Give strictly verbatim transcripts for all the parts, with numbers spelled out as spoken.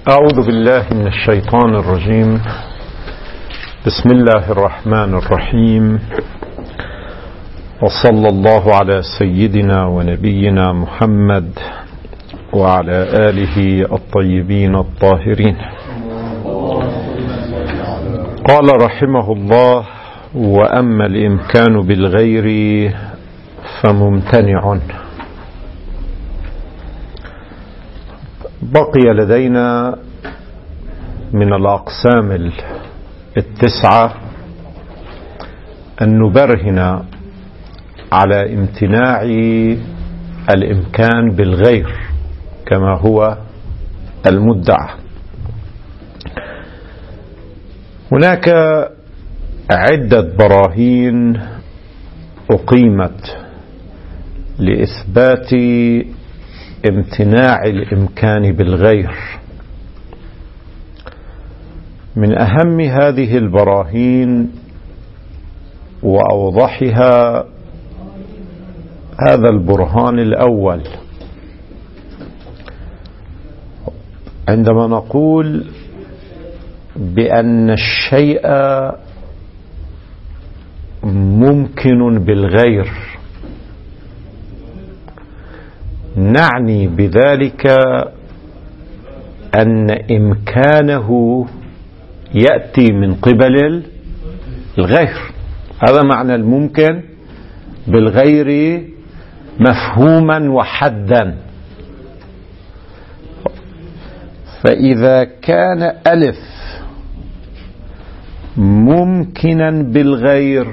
أعوذ بالله من الشيطان الرجيم. بسم الله الرحمن الرحيم، وصلى الله على سيدنا ونبينا محمد وعلى آله الطيبين الطاهرين. قال رحمه الله: وأما الإمكان بالغير فممتنع. بقي لدينا من الأقسام التسعة أن نبرهن على امتناع الإمكان بالغير كما هو المدعى. هناك عدة براهين أقيمت لإثبات امتناع الإمكان بالغير. من أهم هذه البراهين وأوضحها هذا البرهان الأول، عندما نقول بأن الشيء ممكن بالغير، نعني بذلك أن إمكانه يأتي من قبل الغير. هذا معنى الممكن بالغير مفهوما وحدا. فإذا كان ألف ممكنا بالغير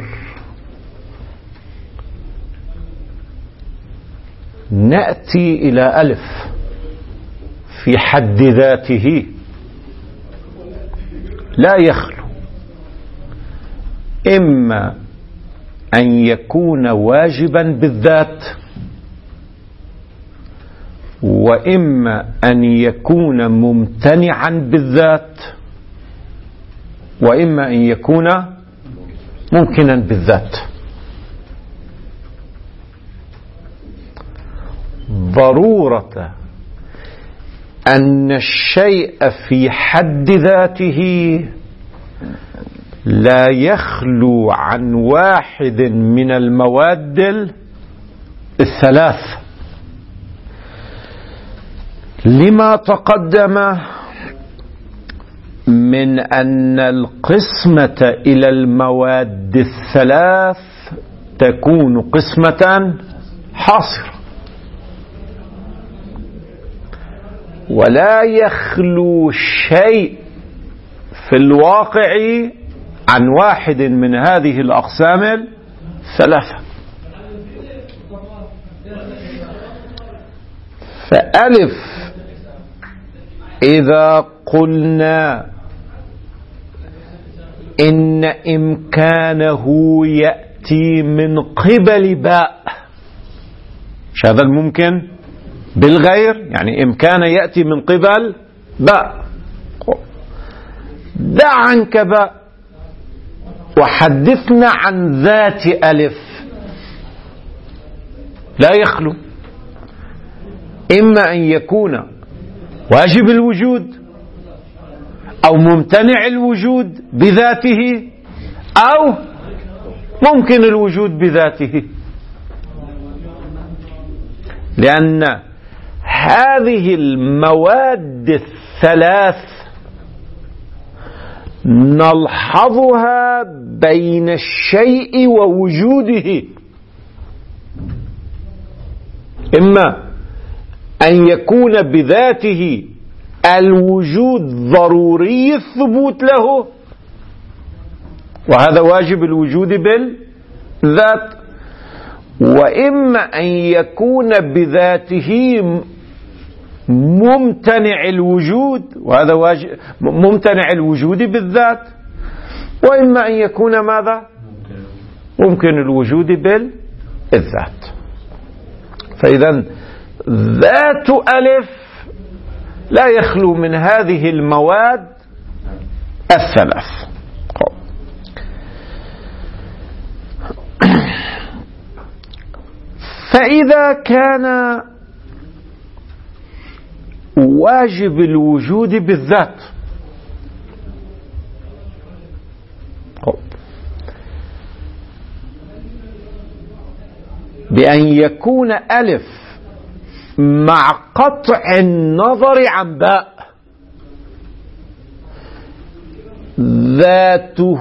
نأتي إلى ألف في حد ذاته لا يخلو إما أن يكون واجبا بالذات، وإما أن يكون ممتنعا بالذات، وإما أن يكون ممكنا بالذات. ضرورة أن الشيء في حد ذاته لا يخلو عن واحد من المواد الثلاث، لما تقدم من أن القسمة إلى المواد الثلاث تكون قسمة حاصرة، ولا يخلو شيء في الواقع عن واحد من هذه الأقسام الثلاثة. فألف إذا قلنا إن إمكانه يأتي من قبل باء، هذا الممكن بالغير، يعني إمكان يأتي من قبل باء. دع عنك باء وحدثنا عن ذات ألف. لا يخلو إما أن يكون واجب الوجود أو ممتنع الوجود بذاته أو ممكن الوجود بذاته، لأن هذه المواد الثلاث نلحظها بين الشيء ووجوده، إما أن يكون بذاته الوجود ضروري الثبوت له، وهذا واجب الوجود بالذات، وإما أن يكون بذاته ممتنع الوجود، وهذا واجب ممتنع الوجود بالذات، وإما أن يكون ماذا؟ ممكن الوجود بالذات. فإذا ذات ألف لا يخلو من هذه المواد الثلاث. فإذا كان واجب الوجود بالذات. بأن يكون ألف مع قطع النظر عن باء ذاته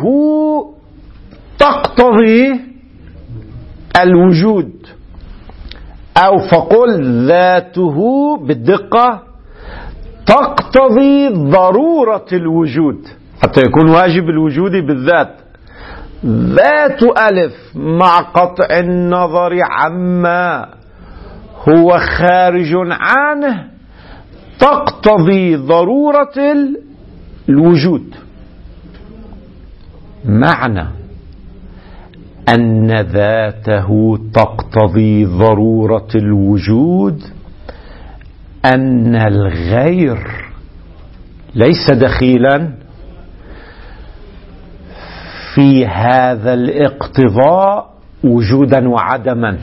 تقتضي الوجود، أو فقل ذاته بالدقة تقتضي ضرورة الوجود حتى يكون واجب الوجود بالذات. ذات ألف مع قطع النظر عما هو خارج عنه تقتضي ضرورة الوجود. معنى أن ذاته تقتضي ضرورة الوجود أن الغير ليس دخيلا في هذا الاقتضاء وجودا وعدما،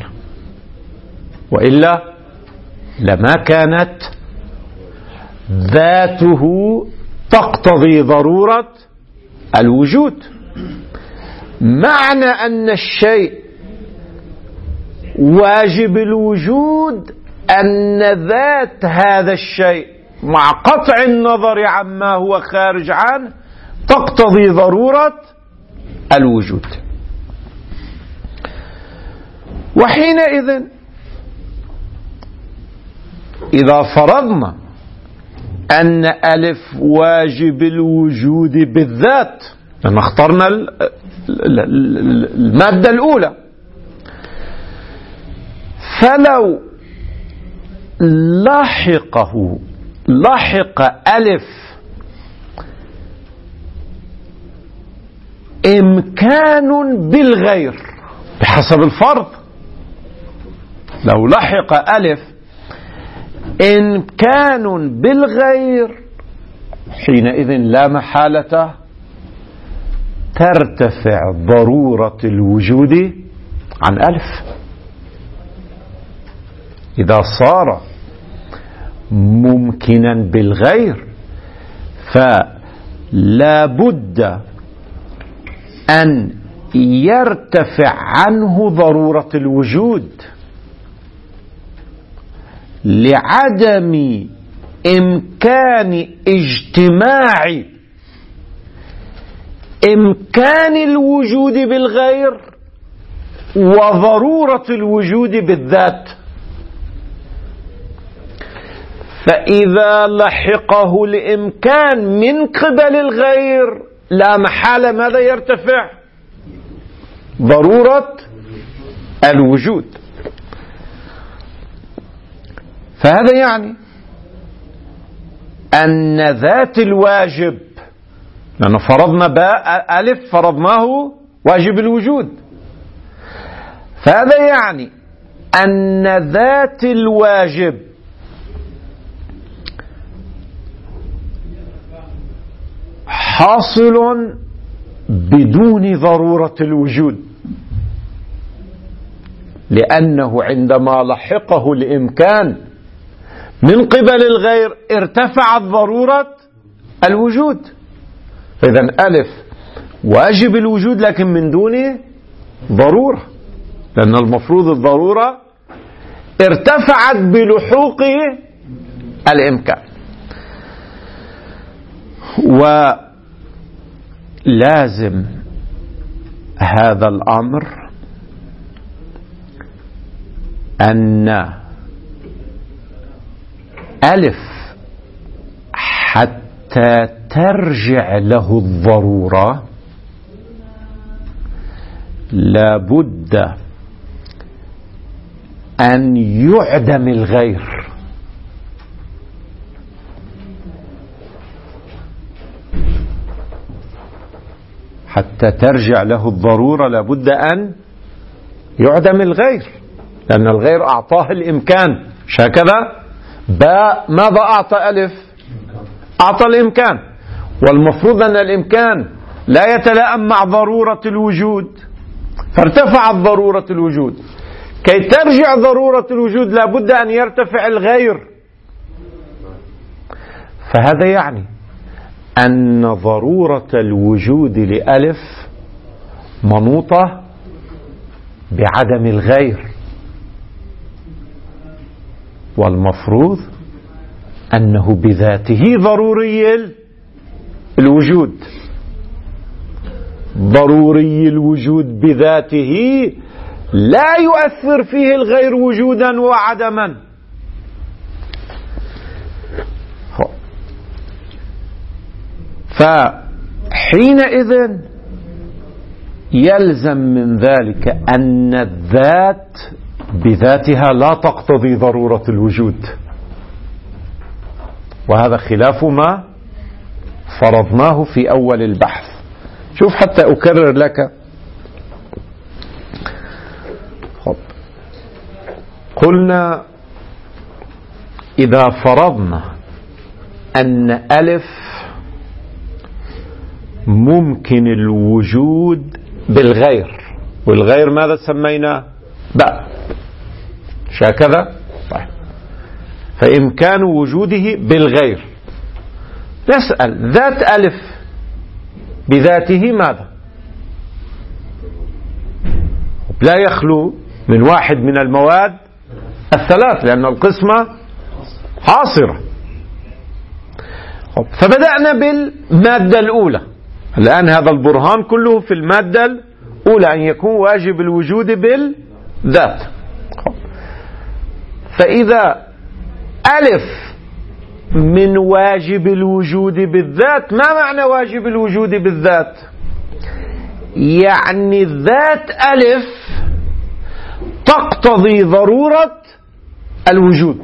وإلا لما كانت ذاته تقتضي ضرورة الوجود. معنى أن الشيء واجب الوجود أن ذات هذا الشيء مع قطع النظر عما هو خارج عنه تقتضي ضرورة الوجود. وحينئذ إذا فرضنا أن ألف واجب الوجود بالذات، لأن اخترنا المادة الأولى، فلو لاحقه لاحق ألف إمكان بالغير بحسب الفرض، لو لحق ألف إمكان بالغير حينئذ لا محالة ترتفع ضرورة الوجود عن ألف. إذا صار ممكنا بالغير فلا بد أن يرتفع عنه ضرورة الوجود لعدم إمكان اجتماع إمكان الوجود بالغير وضرورة الوجود بالذات. فإذا لحقه الإمكان من قبل الغير لا محالة ماذا يرتفع؟ ضرورة الوجود. فهذا يعني أن ذات الواجب، لأن فرضنا باء ألف فرضناه واجب الوجود، فهذا يعني أن ذات الواجب حاصل بدون ضرورة الوجود، لأنه عندما لحقه الإمكان من قبل الغير ارتفعت ضرورة الوجود. إذن ألف واجب الوجود لكن من دون ضرورة، لأن المفروض الضرورة ارتفعت بلحوق الإمكان. ولازم هذا الأمر أن ألف حتى ترجع له الضرورة لابد أن يعدم الغير. حتى ترجع له الضرورة لابد أن يعدم الغير، لأن الغير أعطاه الإمكان. مش هكذا؟ باء ماذا أعطى ألف؟ أعطى الإمكان، والمفروض أن الإمكان لا يتلائم مع ضرورة الوجود، فارتفعت ضرورة الوجود. كي ترجع ضرورة الوجود لابد أن يرتفع الغير. فهذا يعني أن ضرورة الوجود لألف منوطة بعدم الغير، والمفروض أنه بذاته ضروري الوجود. ضروري الوجود بذاته لا يؤثر فيه الغير وجودا وعدما. فحينئذ يلزم من ذلك أن الذات بذاتها لا تقتضي ضرورة الوجود، وهذا خلاف ما فرضناه في أول البحث. شوف حتى أكرر لك. قلنا إذا فرضنا أن ألف ممكن الوجود بالغير، والغير ماذا سميناه؟ باء، هكذا. طيب، فإمكان وجوده بالغير. نسأل ذات ألف بذاته ماذا؟ لا يخلو من واحد من المواد الثلاث، لأن القسمة حاصرة. فبدأنا بالمادة الأولى. الآن هذا البرهان كله في المادة الأولى، أن يكون واجب الوجود بالذات. فإذا ألف من واجب الوجود بالذات، ما معنى واجب الوجود بالذات؟ يعني ذات ألف تقتضي ضرورة الوجود.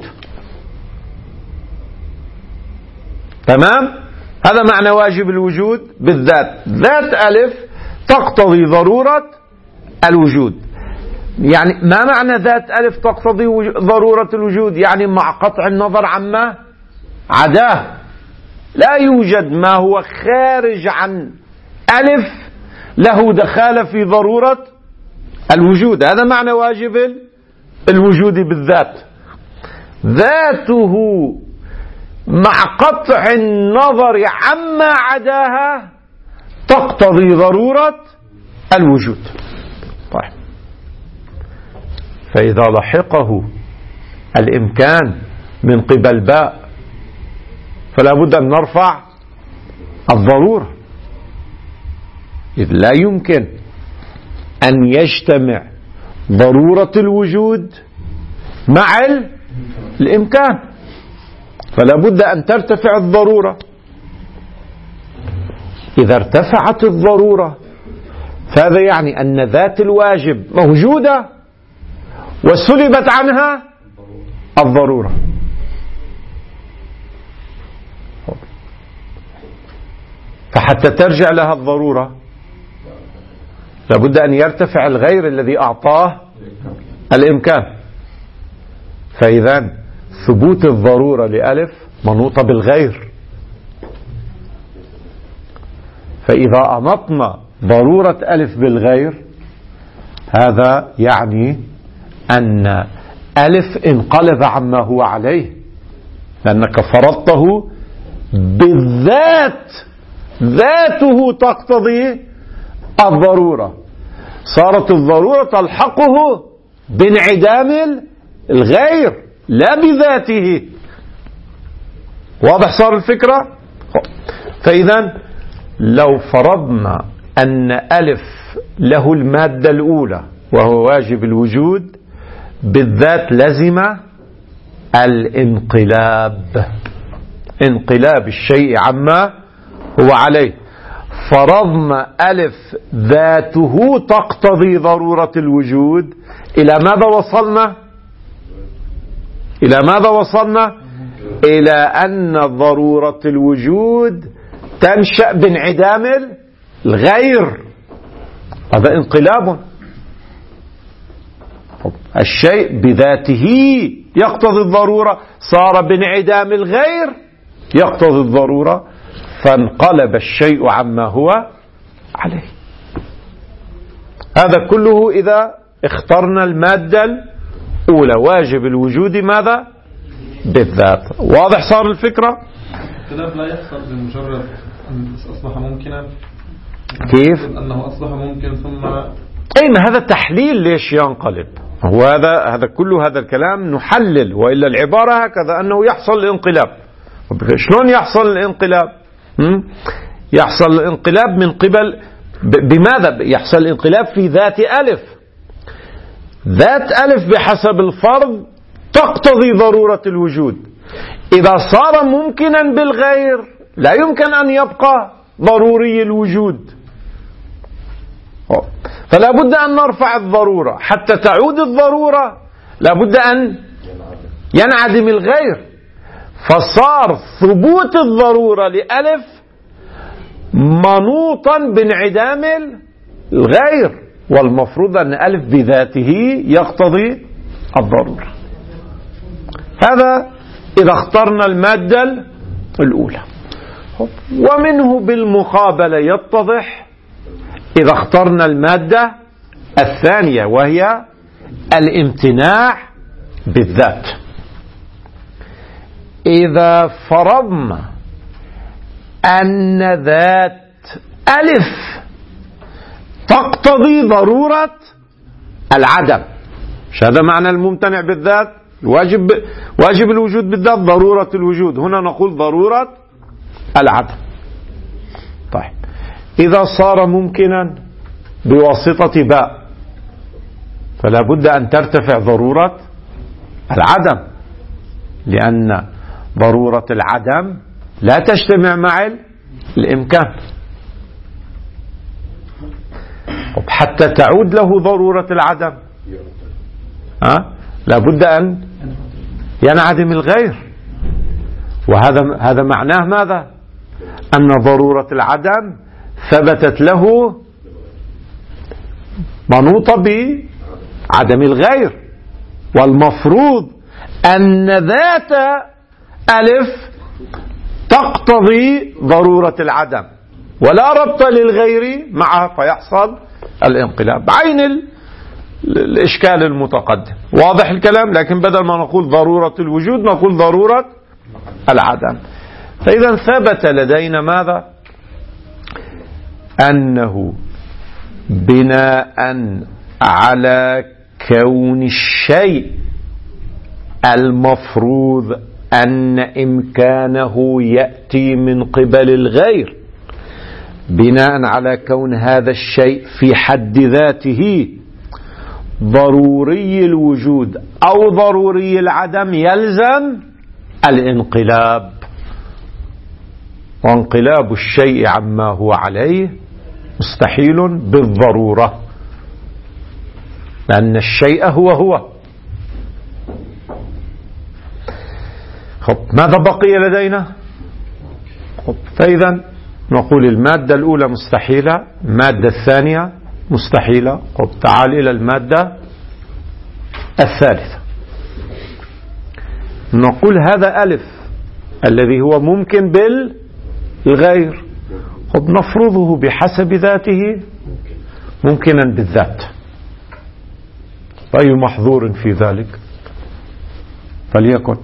تمام؟ هذا معنى واجب الوجود بالذات. ذات ألف تقتضي ضرورة الوجود. يعني ما معنى ذات ألف تقتضي ضرورة الوجود؟ يعني مع قطع النظر عما عداه، لا يوجد ما هو خارج عن ألف له دخالة في ضرورة الوجود. هذا معنى واجب الوجود بالذات. ذاته مع قطع النظر عما عداها تقتضي ضرورة الوجود. طيب، فإذا لحقه الإمكان من قبل باء فلا بد أن نرفع الضرورة، إذ لا يمكن أن يجتمع ضرورة الوجود مع الإمكان، فلا بد أن ترتفع الضرورة. إذا ارتفعت الضرورة فهذا يعني أن ذات الواجب موجودة وسلبت عنها الضرورة. فحتى ترجع لها الضرورة لابد أن يرتفع الغير الذي أعطاه الإمكان. فإذا ثبوت الضرورة لألف منوطة بالغير. فإذا أنطنا ضرورة ألف بالغير هذا يعني أن ألف انقلب عما هو عليه، لأنك فرضته بالذات، ذاته تقتضي الضرورة، صارت الضرورة تلحقه بانعدام الغير لا بذاته. واضح صار الفكرة؟ فإذا لو فرضنا أن ألف له المادة الأولى وهو واجب الوجود بالذات لزم الانقلاب، انقلاب الشيء عما هو عليه. فرضنا ألف ذاته تقتضي ضرورة الوجود، إلى ماذا وصلنا؟ إلى ماذا وصلنا؟ إلى أن ضرورة الوجود تنشأ بانعدام الغير. هذا انقلاب. الشيء بذاته يقتضي الضرورة، صار بانعدام الغير يقتضي الضرورة، فانقلب الشيء عما هو عليه. هذا كله إذا اخترنا المادة الأولى واجب الوجود ماذا؟ بالذات. واضح صار الفكرة؟ الاختلاف لا يحصل بمجرد أن أصبح ممكنا. كيف؟ أنه أصبح ممكن ثم أي ما هذا تحليل ليش ينقلب. هو هذا هذا كل هذا الكلام نحلل، وإلا العبارة هكذا أنه يحصل الانقلاب. شلون يحصل الانقلاب؟ يحصل الانقلاب من قبل بماذا؟ يحصل الانقلاب في ذات ألف. ذات ألف بحسب الفرض تقتضي ضرورة الوجود. إذا صار ممكنا بالغير لا يمكن أن يبقى ضروري الوجود، فلا بد أن نرفع الضرورة. حتى تعود الضرورة لا بد أن ينعدم الغير، فصار ثبوت الضرورة لألف منوطا بانعدام الغير، والمفروض أن ألف بذاته يقتضي الضرورة. هذا إذا اخترنا المادة الأولى. ومنه بالمقابلة يتضح إذا اخترنا المادة الثانية، وهي الامتناع بالذات. إذا فرضنا أن ذات ألف تقتضي ضرورة العدم، هذا معنى الممتنع بالذات. واجب واجب الوجود بالذات ضرورة الوجود، هنا نقول ضرورة العدم. طيب إذا صار ممكنا بواسطة باء فلا بد أن ترتفع ضرورة العدم، لأن ضرورة العدم لا تجتمع مع الإمكان. حتى تعود له ضرورة العدم ها لا بد أن ينعدم الغير، وهذا هذا معناه ماذا؟ أن ضرورة العدم ثبتت له منوطة بعدم الغير، والمفروض أن ذات ألف تقتضي ضرورة العدم ولا ربط للغير معها، فيحصل الانقلاب. عين الإشكال المتقدم. واضح الكلام؟ لكن بدل ما نقول ضرورة الوجود نقول ضرورة العدم. فإذا ثبت لدينا ماذا؟ أنه بناء على كون الشيء المفروض أن إمكانه يأتي من قبل الغير، بناء على كون هذا الشيء في حد ذاته ضروري الوجود أو ضروري العدم، يلزم الانقلاب. وانقلاب الشيء عما هو عليه مستحيل بالضرورة، لأن الشيء هو هو. خب ماذا بقي لدينا؟ خب فإذا نقول المادة الأولى مستحيلة، المادة الثانية مستحيلة. خب تعال إلى المادة الثالثة. نقول هذا ألف الذي هو ممكن بالغير، خب نفرضه بحسب ذاته ممكنا بالذات. أي محظور في ذلك؟ فليكن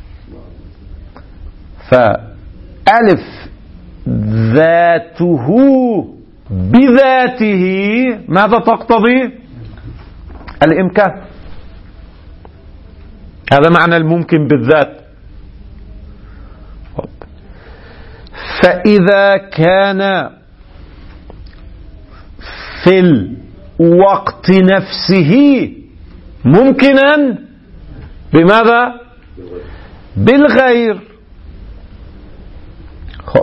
فألف ذاته بذاته ماذا تقتضي؟ الإمكان. هذا معنى الممكن بالذات. فإذا كان في الوقت نفسه ممكنا بماذا؟ بالغير. خب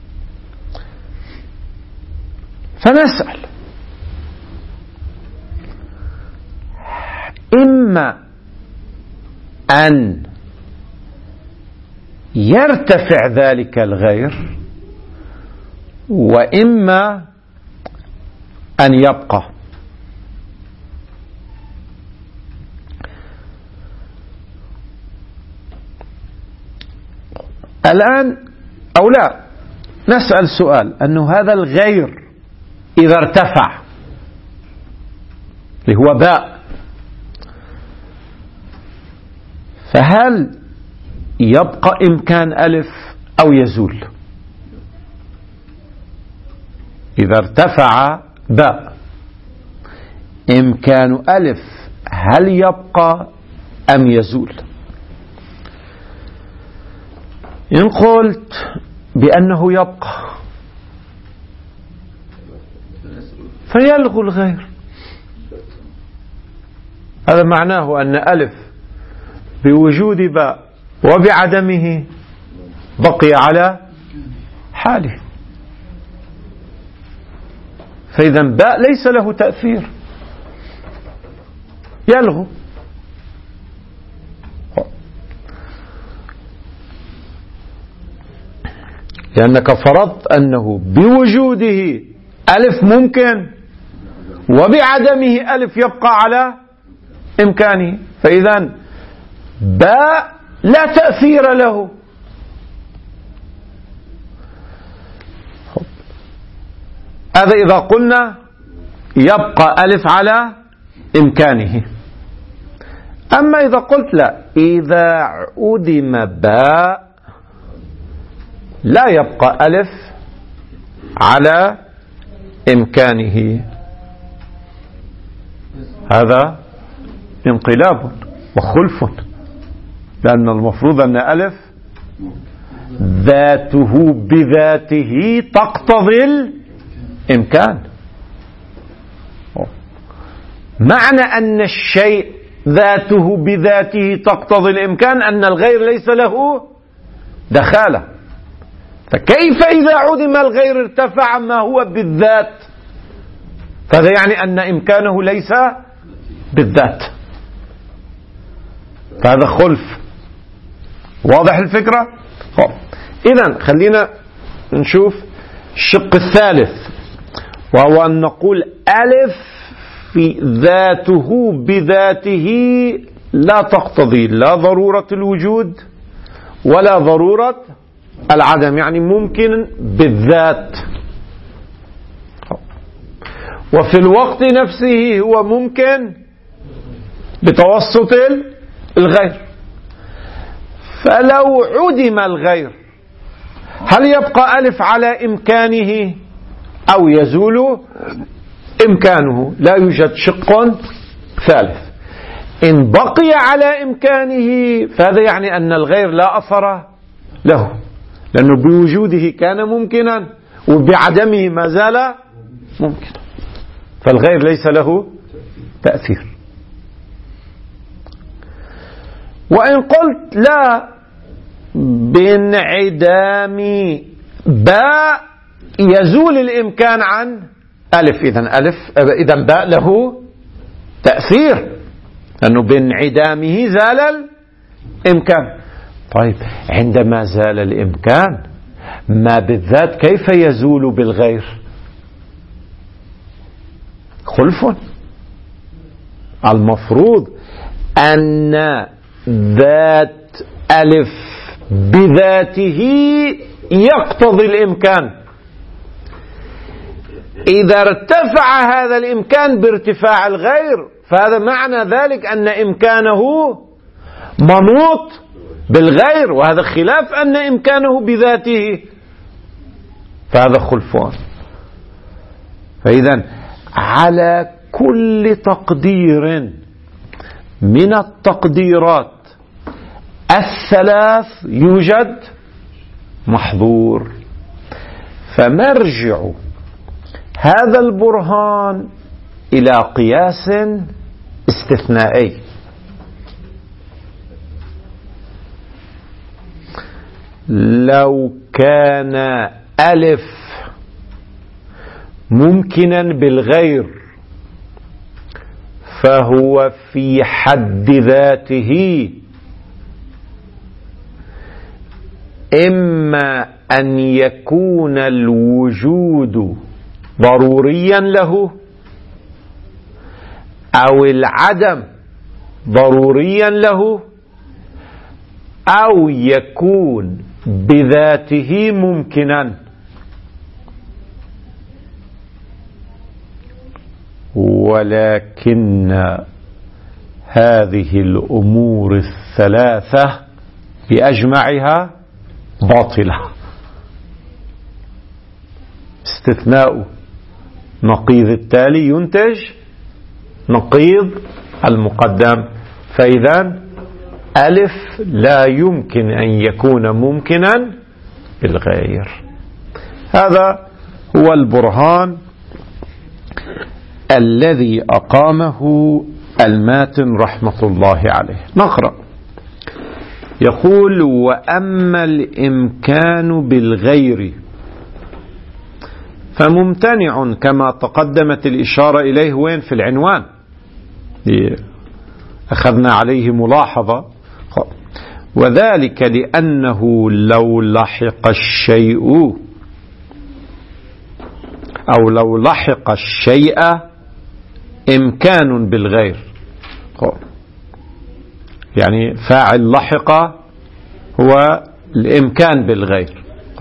فنسأل إما أن يرتفع ذلك الغير، وإما أن يبقى. الآن أو لا نسأل سؤال، أنه هذا الغير إذا ارتفع اللي هو باء، فهل يبقى إمكان ألف أو يزول. إذا ارتفع باء إمكان ألف هل يبقى أم يزول؟ إن قلت بأنه يبقى فيلغو الغير. هذا معناه أن ألف بوجود باء وبعدمه بقي على حاله، فإذا باء ليس له تأثير، يلغو. لأنك فرضت أنه بوجوده ألف ممكن وبعدمه ألف يبقى على إمكانه، فإذا باء لا تأثير له. هذا إذا قلنا يبقى ألف على إمكانه. أما إذا قلت لا، إذا عدم باء لا يبقى ألف على إمكانه، هذا انقلاب وخلف، لأن المفروض أن ألف ذاته بذاته تقتضي الإمكان. معنى أن الشيء ذاته بذاته تقتضي الإمكان أن الغير ليس له دخالة، فكيف إذا عدم الغير ارتفع ما هو بالذات؟ فهذا يعني أن إمكانه ليس بالذات، فهذا خلف. واضح الفكرة؟ إذن خلينا نشوف الشق الثالث، وهو أن نقول ألف في ذاته بذاته لا تقتضي لا ضرورة الوجود ولا ضرورة العدم، يعني ممكن بالذات، وفي الوقت نفسه هو ممكن بتوسط الغير. فلو عدم الغير هل يبقى ألف على إمكانه أو يزول إمكانه؟ لا يوجد شق ثالث. إن بقي على إمكانه فهذا يعني أن الغير لا أثر له، لأنه بوجوده كان ممكنا وبعدمه ما زال ممكنا، فالغير ليس له تأثير. وإن قلت لا، بانعدام باء يزول الإمكان عن ألف، إذن ألف إذن باء له تأثير، لأنه بانعدامه زال الإمكان. طيب عندما زال الإمكان ما بالذات كيف يزول بالغير؟ خلف. المفروض أن ذات ألف بذاته يقتضي الإمكان. إذا ارتفع هذا الإمكان بارتفاع الغير فهذا معنى ذلك أن إمكانه منوط بالغير، وهذا خلاف أن إمكانه بذاته، فهذا خلفان. فإذا على كل تقدير من التقديرات الثلاث يوجد محظور، فمرجع هذا البرهان إلى قياس استثنائي. لو كان ألف ممكنا بالغير فهو في حد ذاته إما أن يكون الوجود ضروريا له أو العدم ضروريا له أو يكون بذاته ممكنا. ولكن هذه الأمور الثلاثة بأجمعها باطلة. استثناء نقيض التالي ينتج نقيض المقدم، فإذا ألف لا يمكن أن يكون ممكنا بالغير. هذا هو البرهان الذي أقامه الماتن رحمة الله عليه. نقرأ. يقول: وأما الإمكان بالغير فممتنع كما تقدمت الإشارة إليه وين في العنوان أخذنا عليه ملاحظة، وذلك لأنه لو لحق الشيء أو لو لحق الشيء إمكان بالغير، يعني فاعل لحق هو الإمكان بالغير،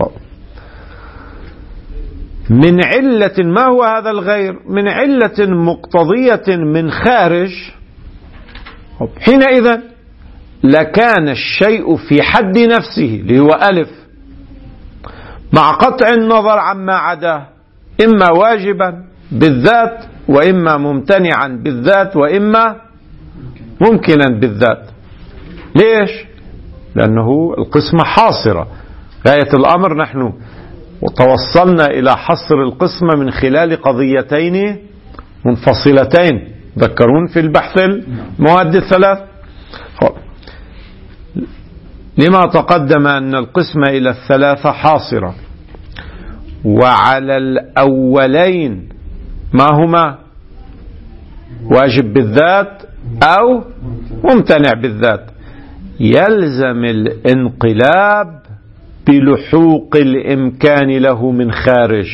من علة، ما هو هذا الغير؟ من علة مقتضية من خارج، حينئذ لكان الشيء في حد نفسه اللي هو ألف مع قطع النظر عما عداه إما واجبا بالذات وإما ممتنعا بالذات وإما ممكنا بالذات. ليش؟ لأنه القسمة حاصرة، غاية الأمر نحن وتوصلنا إلى حصر القسمة من خلال قضيتين منفصلتين تذكرون في البحث المواد الثلاث. لما تقدم أن القسمة إلى الثلاثة حاصرة، وعلى الأولين ما هما؟ واجب بالذات أو ممتنع بالذات، يلزم الانقلاب بلحوق الإمكان له من خارج،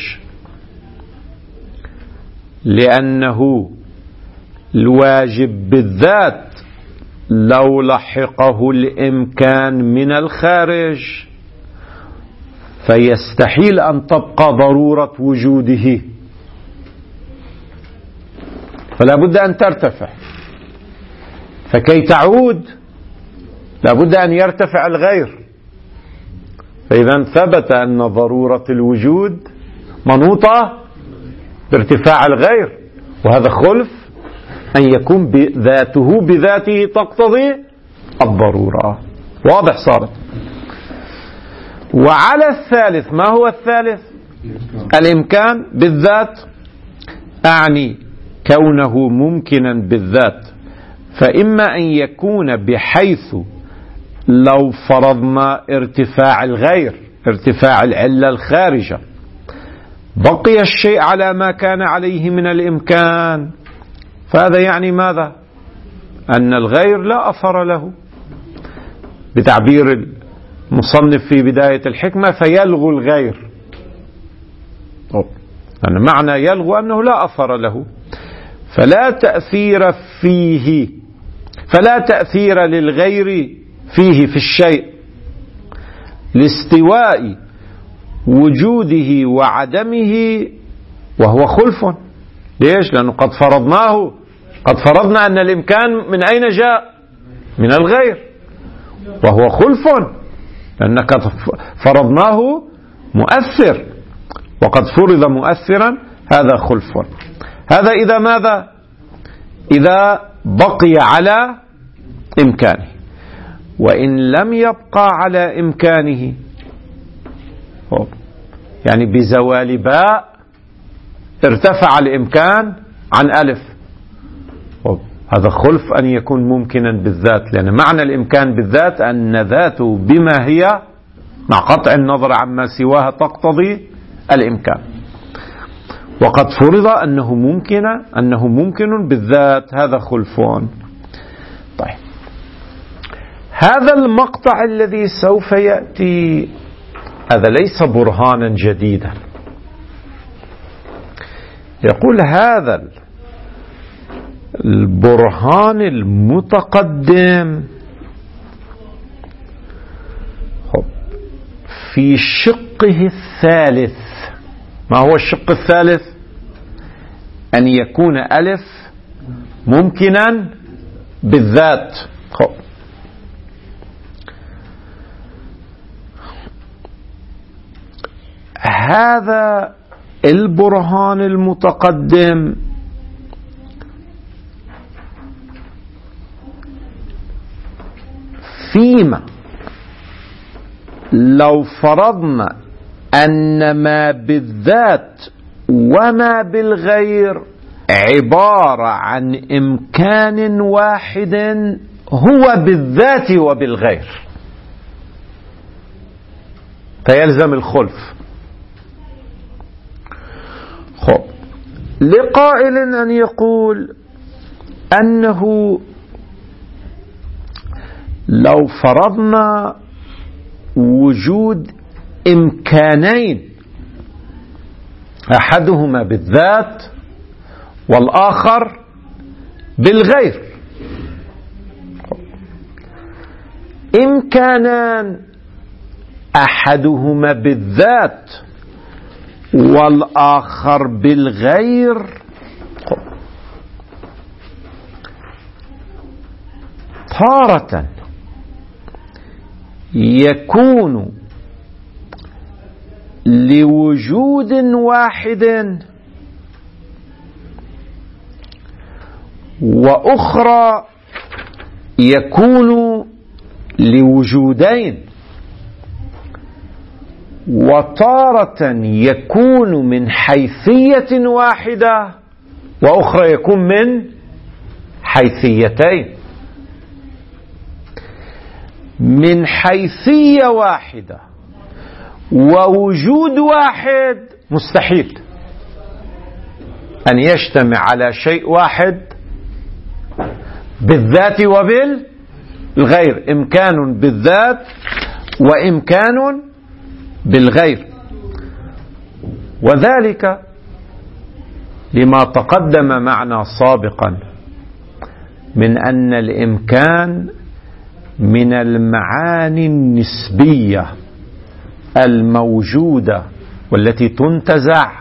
لأنه الواجب بالذات لو لحقه الإمكان من الخارج فيستحيل أن تبقى ضرورة وجوده، فلا بد أن ترتفع، فكي تعود لا بد أن يرتفع الغير، فإذا ثبت أن ضرورة الوجود منوطة بارتفاع الغير، وهذا خلف أن يكون بذاته بذاته تقتضي الضرورة. واضح صارت؟ وعلى الثالث، ما هو الثالث؟ الإمكان بالذات، أعني كونه ممكنا بالذات، فإما أن يكون بحيث لو فرضنا ارتفاع الغير، ارتفاع العلة الخارجة، بقي الشيء على ما كان عليه من الإمكان، فهذا يعني ماذا؟ أن الغير لا أثر له، بتعبير المصنف في بداية الحكمة فيلغو الغير، يعني معنى يلغو أنه لا أثر له، فلا تأثير فيه، فلا تأثير للغير فيه في الشيء لاستواء وجوده وعدمه، وهو خلف. ليش؟ لأنه قد فرضناه، قد فرضنا أن الإمكان من أين جاء؟ من الغير، وهو خلف لأن قد فرضناه مؤثر، وقد فرض مؤثرا، هذا خلف. هذا إذا ماذا؟ إذا بقي على إمكانه، وإن لم يبقى على إمكانه يعني بزوال باء ارتفع الإمكان عن ألف، هذا خلف أن يكون ممكنا بالذات، لأن معنى الإمكان بالذات أن ذاته بما هي مع قطع النظر عما سواها تقتضي الإمكان، وقد فرض أنه ممكن أنه ممكن بالذات، هذا خلفون. طيب، هذا المقطع الذي سوف يأتي هذا ليس برهانا جديدا، يقول هذا البرهان المتقدم في شقه الثالث. ما هو الشق الثالث؟ أن يكون ألف ممكنا بالذات. هذا البرهان المتقدم فيما لو فرضنا أن ما بالذات وما بالغير عبارة عن إمكان واحد هو بالذات وبالغير، فيلزم الخلف. خب، لقائل أن يقول أنه لو فرضنا وجود إمكانين أحدهما بالذات والآخر بالغير، إمكانان أحدهما بالذات والآخر بالغير، تارة يكون لوجود واحد وأخرى يكون لوجودين، وتارة يكون من حيثية واحدة وأخرى يكون من حيثيتين. من حيثية واحدة ووجود واحد مستحيل أن يجتمع على شيء واحد بالذات وبالغير، إمكان بالذات وإمكان بالغير، وذلك لما تقدم معنا سابقا من أن الإمكان من المعاني النسبية الموجودة والتي تنتزع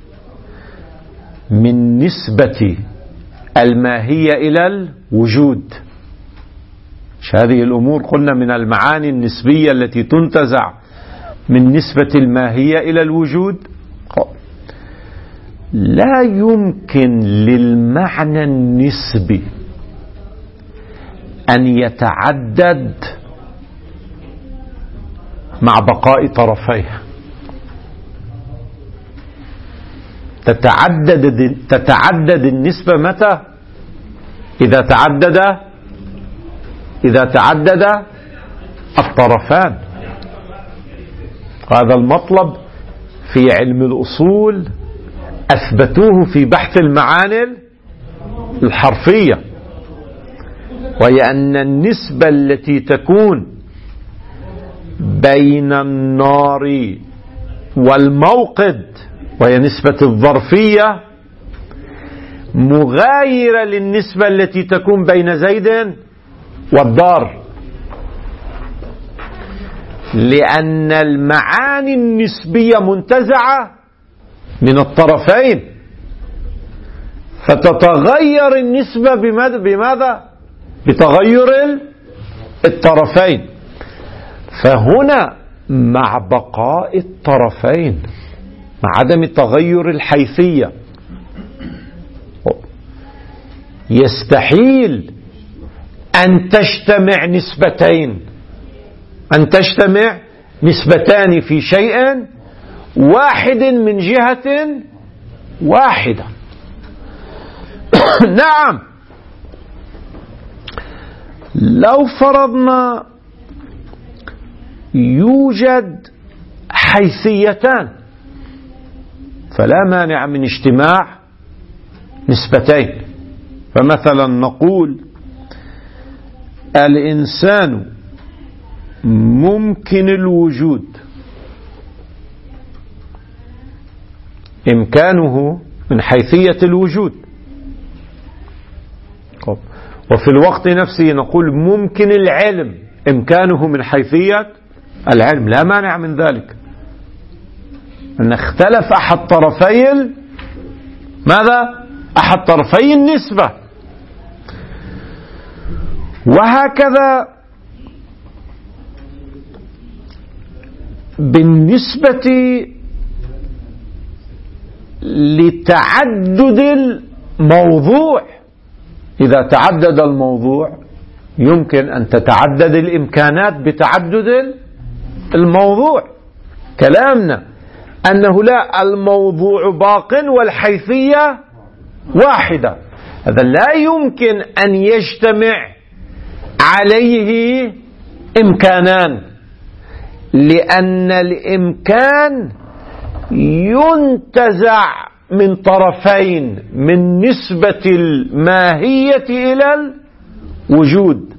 من نسبة الماهية إلى الوجود. هذه الأمور قلنا من المعاني النسبية التي تنتزع من نسبة الماهية إلى الوجود. لا يمكن للمعنى النسبي أن يتعدد مع بقاء طرفيه. تتعدد تتعدد النسبة متى؟ إذا تعدد إذا تعدد الطرفان. هذا المطلب في علم الأصول أثبتوه في بحث المعاني الحرفية، وهي أن النسبة التي تكون بين النار والموقد وهي نسبة الظرفية مغايرة للنسبة التي تكون بين زيد والدار، لأن المعاني النسبية منتزعة من الطرفين، فتتغير النسبة بماذا؟ بماذا؟ بتغير الطرفين. فهنا مع بقاء الطرفين مع عدم تغير الحيثية يستحيل أن تجتمع نسبتين أن تجتمع نسبتان في شيء واحد من جهة واحدة. نعم، لو فرضنا يوجد حيثيتان فلا مانع من اجتماع نسبتين. فمثلا نقول الإنسان ممكن الوجود، إمكانه من حيثية الوجود، وفي الوقت نفسه نقول ممكن العلم، إمكانه من حيثية العلم، لا مانع من ذلك. أن اختلف أحد طرفي ماذا؟ أحد طرفي النسبة. وهكذا بالنسبة لتعدد الموضوع. إذا تعدد الموضوع يمكن أن تتعدد الإمكانات بتعدد الموضوع. كلامنا أنه لا، الموضوع باق والحيثية واحدة. هذا لا يمكن أن يجتمع عليه إمكانان، لأن الإمكان ينتزع من طرفين، من نسبة الماهية إلى الوجود،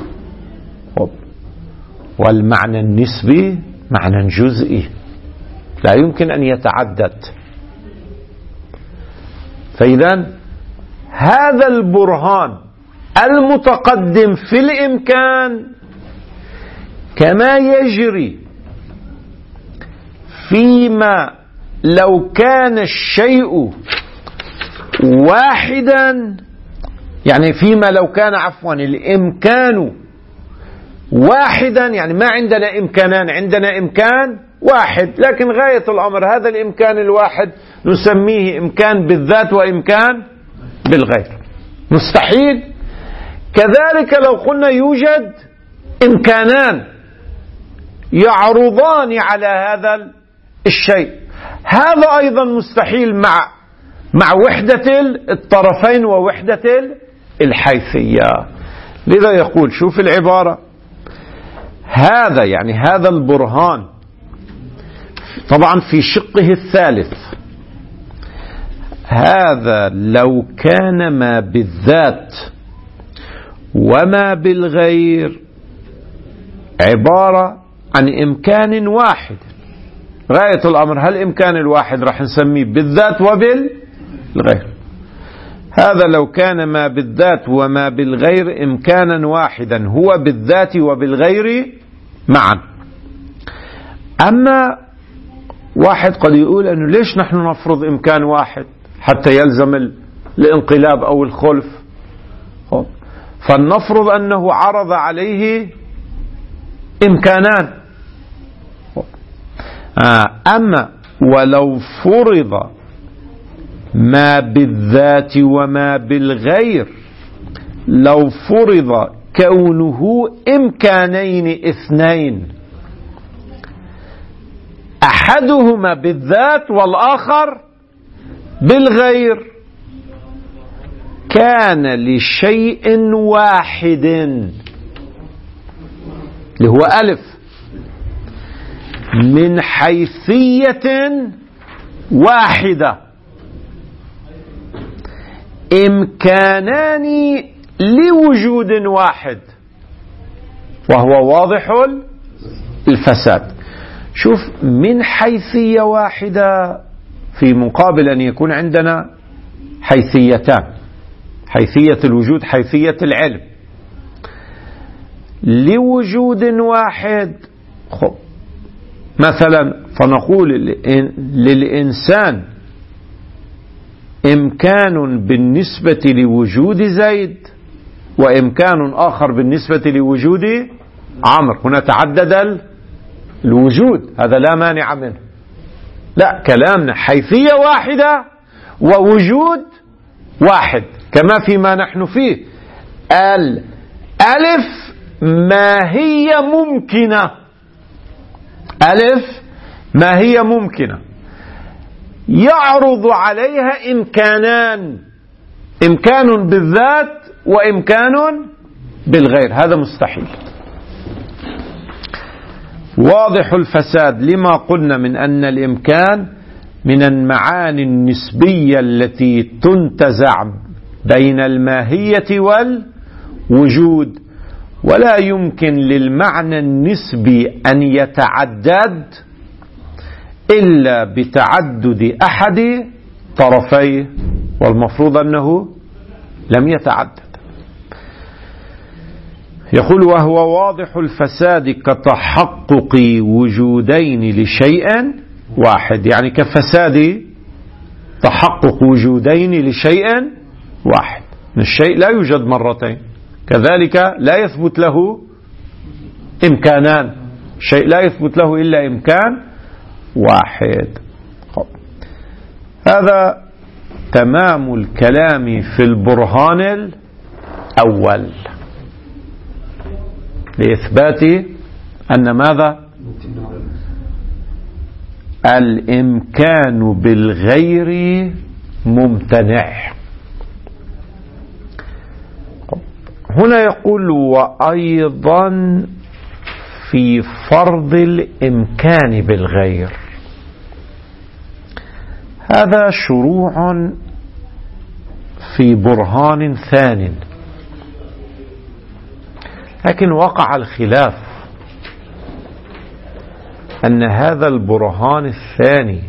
والمعنى النسبي معنى جزئي لا يمكن أن يتعدد. فإذا هذا البرهان المتقدم في الإمكان كما يجري فيما لو كان الشيء واحدا، يعني فيما لو كان عفوا الإمكان واحدا، يعني ما عندنا إمكانان، عندنا إمكان واحد، لكن غاية الأمر هذا الإمكان الواحد نسميه إمكان بالذات وإمكان بالغير، مستحيل. كذلك لو قلنا يوجد إمكانان يعرضان على هذا الشيء، هذا أيضا مستحيل مع مع وحدة الطرفين ووحدة الحيثية. لذا يقول شوف العبارة، هذا يعني هذا البرهان طبعا في شقه الثالث، هذا لو كان ما بالذات وما بالغير عبارة عن إمكان واحد. غاية الأمر هل الإمكان الواحد راح نسميه بالذات وبالغير. هذا لو كان ما بالذات وما بالغير إمكانا واحدا هو بالذات وبالغير معا. أما واحد قد يقول أنه ليش نحن نفرض إمكان واحد حتى يلزم الانقلاب أو الخلف، فلنفرض أنه عرض عليه إمكانان. أما ولو فرض ما بالذات وما بالغير، لو فرض كونه إمكانين اثنين أحدهما بالذات والآخر بالغير، كان لشيء واحد اللي هو ألف من حيثية واحدة إمكانان لوجود واحد، وهو واضح الفساد. شوف، من حيثية واحدة في مقابل أن يكون عندنا حيثيتان، حيثية الوجود، حيثية العلم، لوجود واحد. خب مثلا فنقول للإنسان إمكان بالنسبة لوجود زيد وإمكان آخر بالنسبة لوجود عمرو، هنا تعدد الوجود، هذا لا مانع منه. لا، كلامنا حيثية واحدة ووجود واحد، كما فيما نحن فيه. الألف ما هي ممكنة، ألف ما هي ممكنة يعرض عليها إمكانان، إمكان بالذات وإمكان بالغير، هذا مستحيل. واضح الفساد لما قلنا من أن الإمكان من المعاني النسبية التي تنتزع بين الماهية والوجود، ولا يمكن للمعنى النسبي أن يتعدد إلا بتعدد أحد طرفيه، والمفروض أنه لم يتعدد. يقول وهو واضح الفساد كتحقق وجودين لشيء واحد، يعني كفساد تحقق وجودين لشيء واحد، الشيء لا يوجد مرتين، كذلك لا يثبت له إمكانان، شيء لا يثبت له إلا إمكان واحد. هذا تمام الكلام في البرهان الأول لإثبات أن ماذا؟ الإمكان بالغير ممتنع. هنا يقول وأيضا في فرض الإمكان بالغير. هذا شروع في برهان ثان، لكن وقع الخلاف أن هذا البرهان الثاني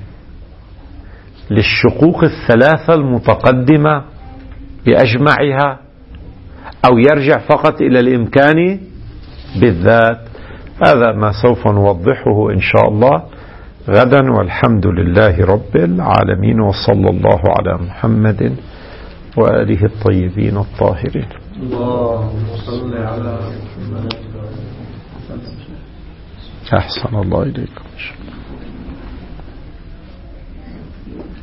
للشقوق الثلاثة المتقدمة بأجمعها أو يرجع فقط إلى الإمكان بالذات. هذا ما سوف نوضحه إن شاء الله غدا، والحمد لله رب العالمين، وصلى الله على محمد وآله الطيبين الطاهرين. اللهم صل على محمد. أحسن الله إليكم.